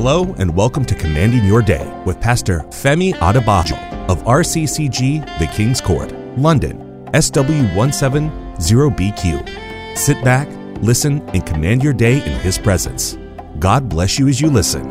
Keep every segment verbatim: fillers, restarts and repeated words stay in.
Hello and welcome to Commanding Your Day with Pastor Femi Adebajo of R C C G, The King's Court, London, S W one seven zero B Q. Sit back, listen, and command your day in His presence. God bless you as you listen.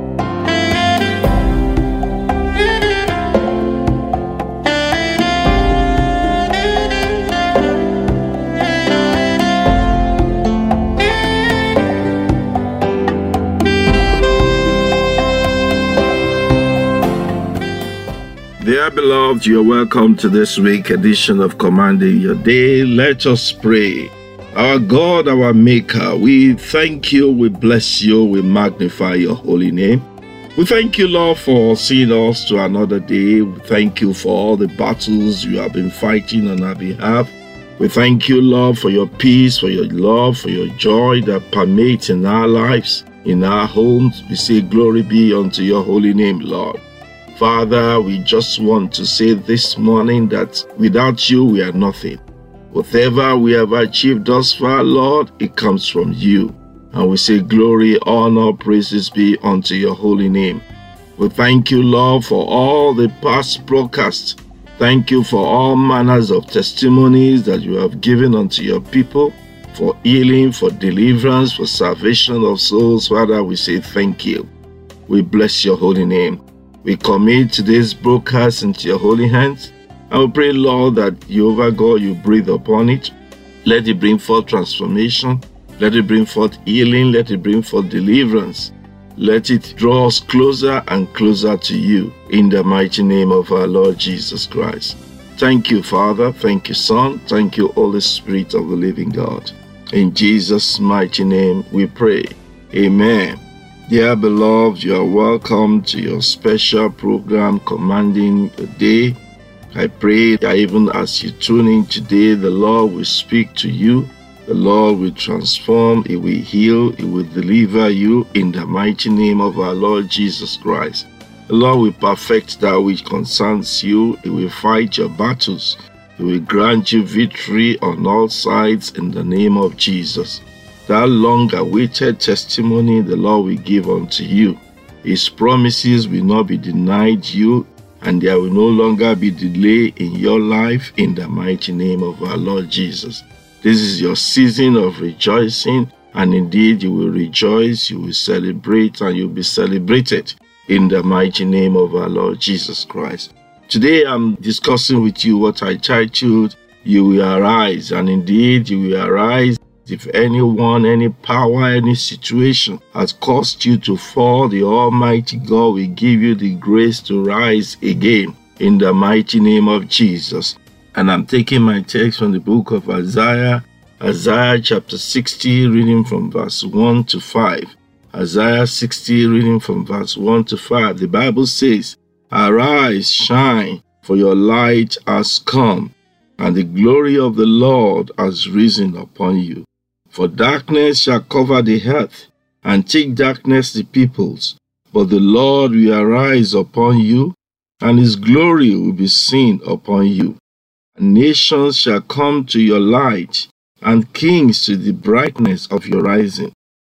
Dear beloved, you are welcome to this week's edition of Commanding Your Day. Let us pray. Our God, our Maker, we thank you, we bless you, we magnify your holy name. We thank you, Lord, for seeing us to another day. We thank you for all the battles you have been fighting on our behalf. We thank you, Lord, for your peace, for your love, for your joy that permeates in our lives, in our homes. We say glory be unto your holy name, Lord. Father, we just want to say this morning that without you, we are nothing. Whatever we have achieved thus far, Lord, it comes from you. And we say glory, honor, praises be unto your holy name. We thank you, Lord, for all the past broadcasts. Thank you for all manners of testimonies that you have given unto your people, for healing, for deliverance, for salvation of souls. Father, we say thank you. We bless your holy name. We commit today's broadcast into your holy hands. And we pray, Lord, that Jehovah God, you breathe upon it. Let it bring forth transformation. Let it bring forth healing. Let it bring forth deliverance. Let it draw us closer and closer to you in the mighty name of our Lord Jesus Christ. Thank you, Father. Thank you, Son. Thank you, Holy Spirit of the living God. In Jesus' mighty name we pray. Amen. Dear beloved, you are welcome to your special program, Commanding the Day. I pray that even as you tune in today, the Lord will speak to you. The Lord will transform, He will heal, He will deliver you in the mighty name of our Lord Jesus Christ. The Lord will perfect that which concerns you. He will fight your battles. He will grant you victory on all sides in the name of Jesus. That long-awaited testimony the Lord will give unto you. His promises will not be denied you, and there will no longer be delay in your life in the mighty name of our Lord Jesus. This is your season of rejoicing, and indeed you will rejoice, you will celebrate, and you'll be celebrated in the mighty name of our Lord Jesus Christ. Today I'm discussing with you what I titled, You Will Arise, and indeed you will arise. If anyone, any power, any situation has caused you to fall, the Almighty God will give you the grace to rise again in the mighty name of Jesus. And I'm taking my text from the book of Isaiah, Isaiah chapter sixty, reading from verse one to five. Isaiah sixty, reading from verse one to five. The Bible says, Arise, shine, for your light has come, and the glory of the Lord has risen upon you. For darkness shall cover the earth, and thick darkness the peoples. But the Lord will arise upon you, and His glory will be seen upon you. And nations shall come to your light, and kings to the brightness of your rising.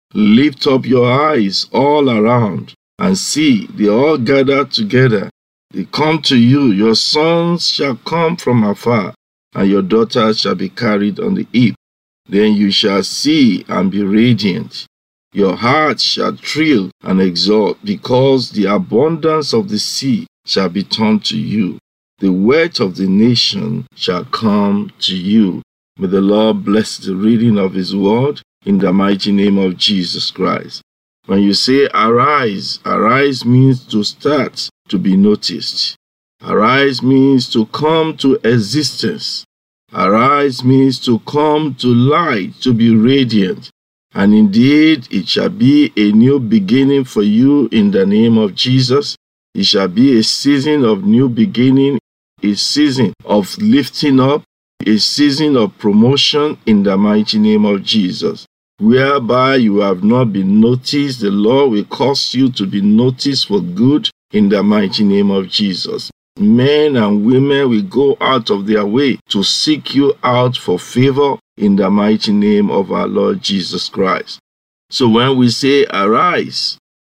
Lift up your eyes all around, and see, they all gather together. They come to you, your sons shall come from afar, and your daughters shall be carried on the hip. Then you shall see and be radiant. Your heart shall thrill and exult, because the abundance of the sea shall be turned to you. The wealth of the nation shall come to you. May the Lord bless the reading of His word in the mighty name of Jesus Christ. When you say arise, arise means to start, to be noticed. Arise means to come to existence. Arise means to come to light, to be radiant. And indeed, it shall be a new beginning for you in the name of Jesus. It shall be a season of new beginning, a season of lifting up, a season of promotion in the mighty name of Jesus. Whereby you have not been noticed, the Lord will cause you to be noticed for good in the mighty name of Jesus. Men and women will go out of their way to seek you out for favor in the mighty name of our Lord Jesus Christ. So when we say arise,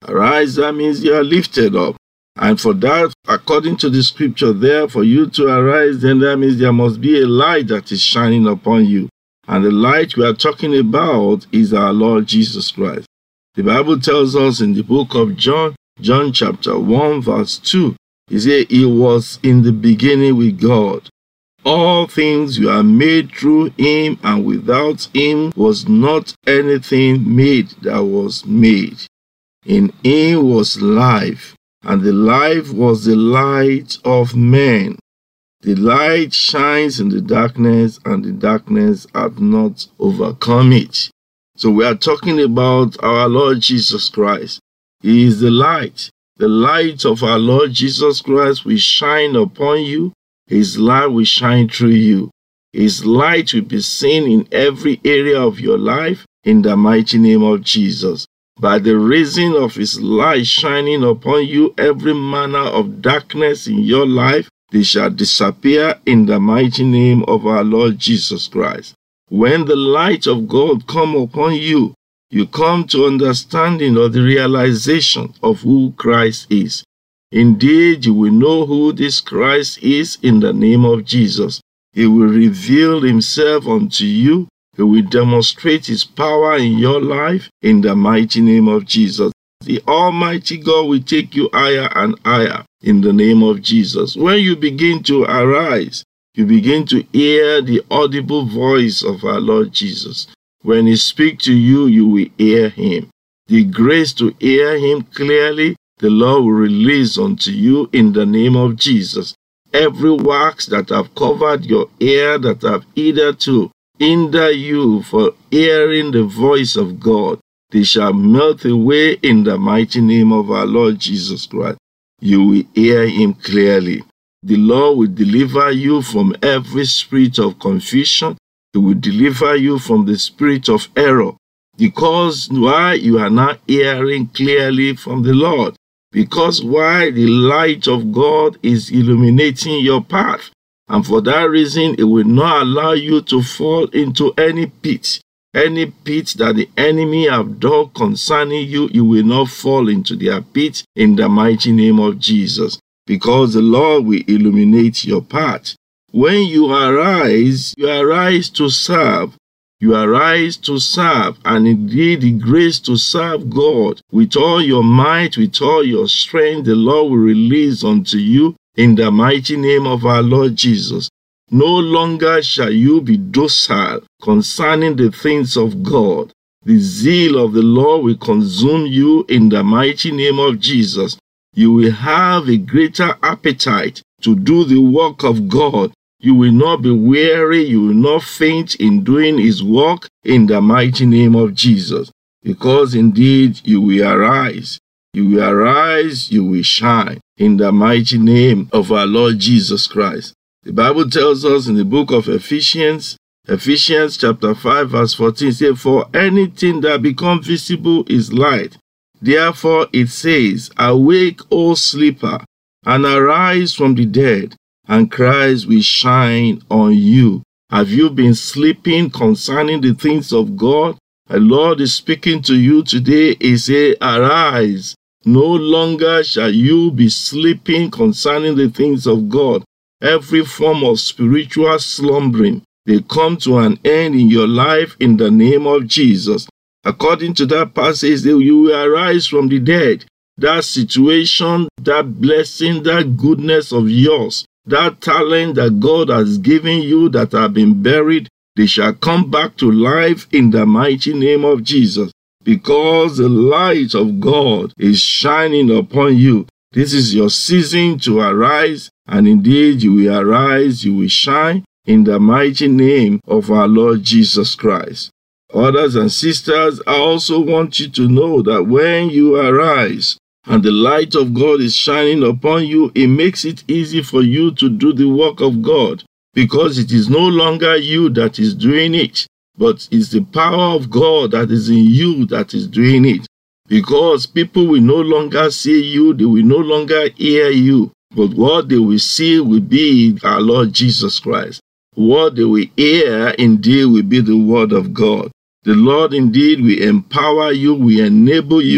Arise, that means you are lifted up. And for that, according to the scripture there, for you to arise, then that means there must be a light that is shining upon you. And the light we are talking about is our Lord Jesus Christ. The Bible tells us in the book of John, John chapter one, verse two, it says, He was in the beginning with God. All things were made through Him, and without Him was not anything made that was made. In Him was life, and the life was the light of men. The light shines in the darkness, and the darkness hath not overcome it. So we are talking about our Lord Jesus Christ. He is the light. The light of our Lord Jesus Christ will shine upon you. His light will shine through you. His light will be seen in every area of your life in the mighty name of Jesus. By the reason of His light shining upon you, every manner of darkness in your life, they shall disappear in the mighty name of our Lord Jesus Christ. When the light of God come upon you, you come to understanding or the realization of who Christ is. Indeed, you will know who this Christ is in the name of Jesus. He will reveal Himself unto you. He will demonstrate His power in your life in the mighty name of Jesus. The Almighty God will take you higher and higher in the name of Jesus. When you begin to arise, you begin to hear the audible voice of our Lord Jesus. When He speaks to you, you will hear Him. The grace to hear Him clearly, the Lord will release unto you in the name of Jesus. Every wax that have covered your ear, that have hitherto hinder you for hearing the voice of God, they shall melt away in the mighty name of our Lord Jesus Christ. You will hear Him clearly. The Lord will deliver you from every spirit of confusion. He will deliver you from the spirit of error. Because why? You are not hearing clearly from the Lord. Because why? The light of God is illuminating your path. And for that reason, it will not allow you to fall into any pit. Any pit that the enemy have dug concerning you, you will not fall into their pit in the mighty name of Jesus. Because the Lord will illuminate your path. When you arise, you arise to serve. You arise to serve, and indeed the grace to serve God with all your might, with all your strength, the Lord will release unto you in the mighty name of our Lord Jesus. No longer shall you be docile concerning the things of God. The zeal of the Lord will consume you in the mighty name of Jesus. You will have a greater appetite to do the work of God. You will not be weary, you will not faint in doing His work in the mighty name of Jesus. Because indeed you will arise. You will arise, you will shine in the mighty name of our Lord Jesus Christ. The Bible tells us in the book of Ephesians, Ephesians chapter five verse fourteen, says, For anything that becomes visible is light. Therefore it says, Awake, O sleeper, and arise from the dead, and Christ will shine on you. Have you been sleeping concerning the things of God? The Lord is speaking to you today. He says, Arise. No longer shall you be sleeping concerning the things of God. Every form of spiritual slumbering, they come to an end in your life in the name of Jesus. According to that passage, you will arise from the dead. That situation, that blessing, that goodness of yours, that talent that God has given you that have been buried, they shall come back to life in the mighty name of Jesus. Because the light of God is shining upon you. This is your season to arise, and indeed you will arise, you will shine in the mighty name of our Lord Jesus Christ. Brothers and sisters, I also want you to know that when you arise and the light of God is shining upon you, it makes it easy for you to do the work of God, because it is no longer you that is doing it, but it's the power of God that is in you that is doing it. Because people will no longer see you, they will no longer hear you, but what they will see will be our Lord Jesus Christ. What they will hear indeed will be the word of God. The Lord indeed will empower you, will enable you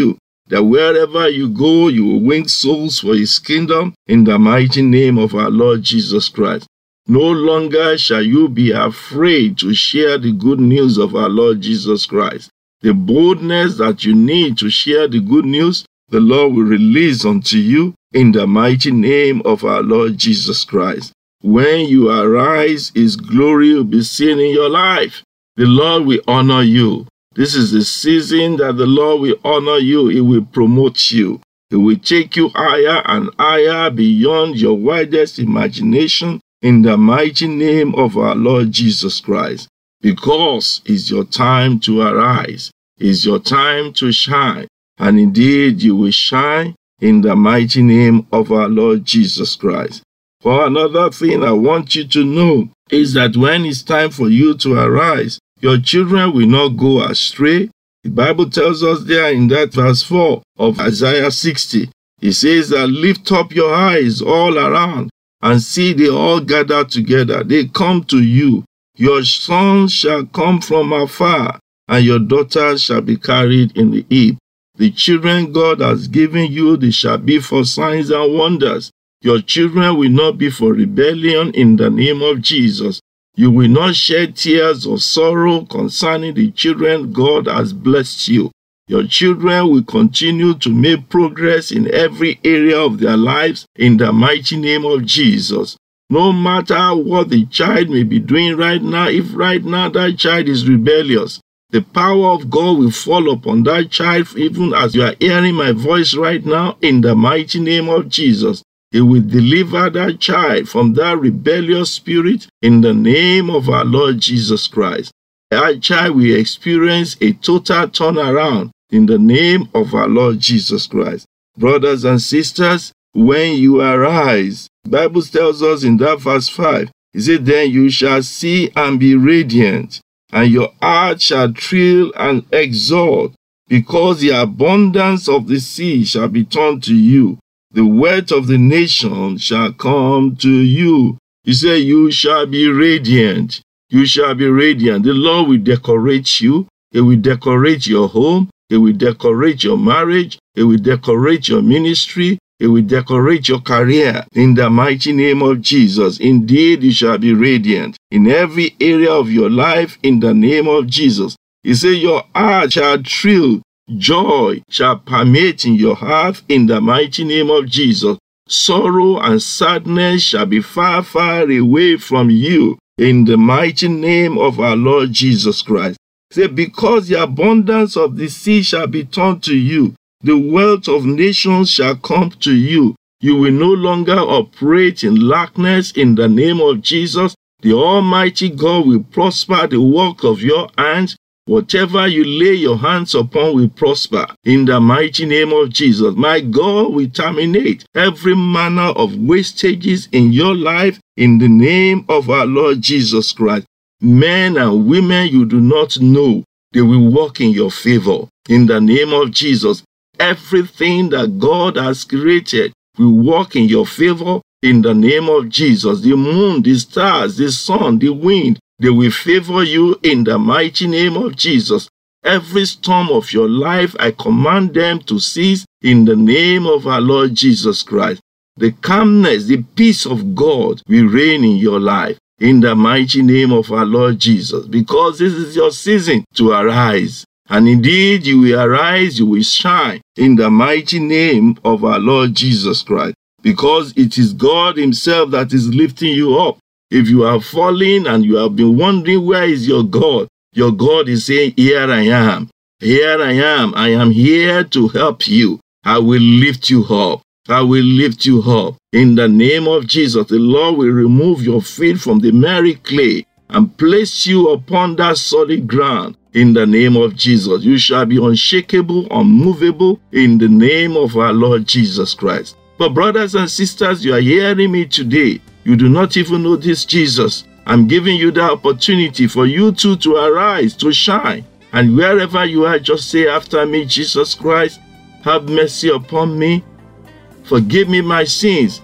that wherever you go, you will win souls for his kingdom in the mighty name of our Lord Jesus Christ. No longer shall you be afraid to share the good news of our Lord Jesus Christ. The boldness that you need to share the good news, the Lord will release unto you in the mighty name of our Lord Jesus Christ. When you arise, his glory will be seen in your life. The Lord will honor you. This is the season that the Lord will honor you. He will promote you. He will take you higher and higher beyond your widest imagination in the mighty name of our Lord Jesus Christ. Because it's your time to arise. It's your time to shine. And indeed, you will shine in the mighty name of our Lord Jesus Christ. For another thing I want you to know is that when it's time for you to arise, your children will not go astray. The Bible tells us there in that verse four of Isaiah sixty, it says that lift up your eyes all around and see they all gather together. They come to you. Your sons shall come from afar, and your daughters shall be carried in the hip. The children God has given you, they shall be for signs and wonders. Your children will not be for rebellion in the name of Jesus. You will not shed tears of sorrow concerning the children God has blessed you. Your children will continue to make progress in every area of their lives in the mighty name of Jesus. No matter what the child may be doing right now, if right now that child is rebellious, the power of God will fall upon that child even as you are hearing my voice right now in the mighty name of Jesus. He will deliver that child from that rebellious spirit in the name of our Lord Jesus Christ. That child will experience a total turnaround in the name of our Lord Jesus Christ. Brothers and sisters, when you arise, the Bible tells us in that verse five, it said, then you shall see and be radiant, and your heart shall thrill and exult, because the abundance of the sea shall be turned to you. The wealth of the nation shall come to you. He said, you shall be radiant. You shall be radiant. The Lord will decorate you. He will decorate your home. He will decorate your marriage. He will decorate your ministry. He will decorate your career in the mighty name of Jesus. Indeed, you shall be radiant in every area of your life in the name of Jesus. He said, your heart shall thrill. Joy shall permeate in your heart in the mighty name of Jesus. Sorrow and sadness shall be far, far away from you in the mighty name of our Lord Jesus Christ. Say, because the abundance of the sea shall be turned to you, the wealth of nations shall come to you. You will no longer operate in lackness in the name of Jesus. The Almighty God will prosper the work of your hands. Whatever you lay your hands upon will prosper in the mighty name of Jesus. My God will terminate every manner of wastages in your life in the name of our Lord Jesus Christ. Men and women you do not know, they will walk in your favor in the name of Jesus. Everything that God has created will walk in your favor in the name of Jesus. The moon, the stars, the sun, the wind, they will favor you in the mighty name of Jesus. Every storm of your life, I command them to cease in the name of our Lord Jesus Christ. The calmness, the peace of God will reign in your life in the mighty name of our Lord Jesus, because this is your season to arise. And indeed, you will arise, you will shine in the mighty name of our Lord Jesus Christ, because it is God himself that is lifting you up. If you are falling and you have been wondering where is your God, your God is saying, here I am. Here I am. I am here to help you. I will lift you up. I will lift you up. In the name of Jesus, the Lord will remove your feet from the miry clay and place you upon that solid ground. In the name of Jesus, you shall be unshakable, unmovable in the name of our Lord Jesus Christ. But brothers and sisters, you are hearing me today. You do not even know this Jesus. I'm giving you the opportunity for you too to arise, to shine. And wherever you are, just say after me, Jesus Christ, have mercy upon me. Forgive me my sins.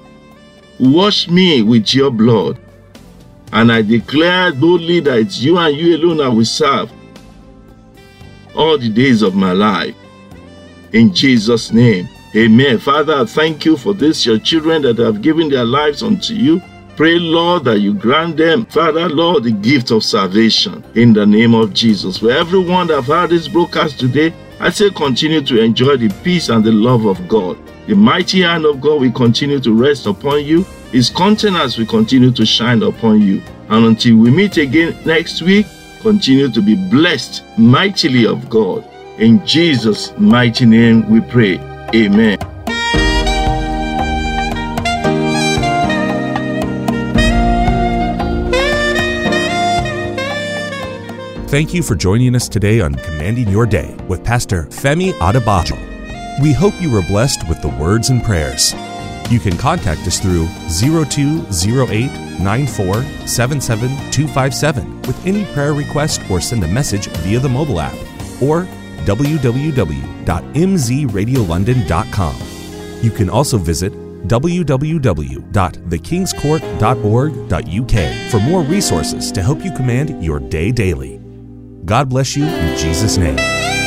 Wash me with your blood. And I declare boldly that it's you and you alone I will serve all the days of my life. in Jesus' name. Amen. Father, I thank you for this, your children that have given their lives unto you. Pray, Lord, that you grant them, Father, Lord, the gift of salvation in the name of Jesus. For everyone that have heard this broadcast today, I say continue to enjoy the peace and the love of God. The mighty hand of God will continue to rest upon you. His countenance will continue to shine upon you. And until we meet again next week, continue to be blessed mightily of God. In Jesus' mighty name we pray. Amen. Thank you for joining us today on Commanding Your Day with Pastor Femi Adebajo. We hope you were blessed with the words and prayers. You can contact us through zero two zero eight nine four seven seven two five seven with any prayer request or send a message via the mobile app or w w w dot m z radio london dot com. You can also visit w w w dot the kings court dot org dot u k for more resources to help you command your day daily. God bless you in Jesus' name.